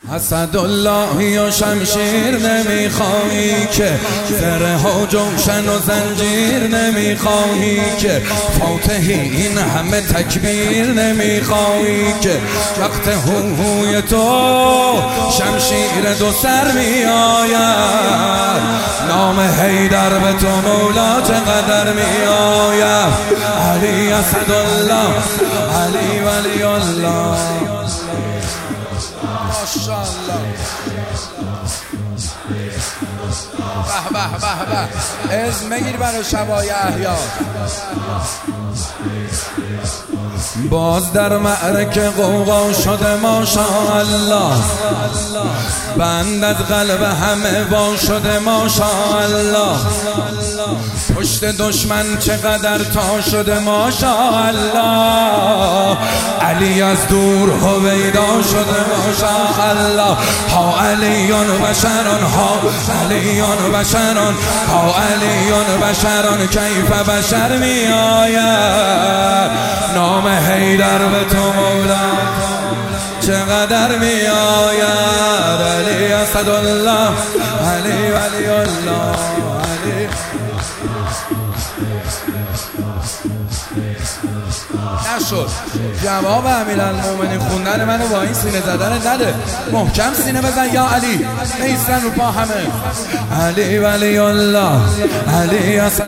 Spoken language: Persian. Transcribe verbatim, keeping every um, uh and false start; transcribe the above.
اسداللهی و شمشیر نمیخواهی که زره و جوشن و زنجیر نمیخواهی که فاتحی این همه تکبیر نمیخواهی که وقت هوهوی تو شمشیر دو سر میآید نام حیدر به تو مولا چقدر میآید علی اسدالله علی ولی الله ماشاءالله به به به به اسم بگیر برای شبای احیا باز در معرکه قوقا شده ماشاءالله بند از قلب همه با شده ماشاءالله پشت دشمن چقدر تا شده ماشاءالله علی از دور هویدا شده ماشاءالله ها علیون بشران ها علیون بشران ها علیون بشران کیف بشر می آید نام حیدر به تو مولا چقدر می آید علی اسدالله علی ولی الله علی نشد جواب امیرالمومنین خوندن منو با این سینه زدن نده محکم سینه بزن یا علی نیستن رو پا همه علی ولی الله علی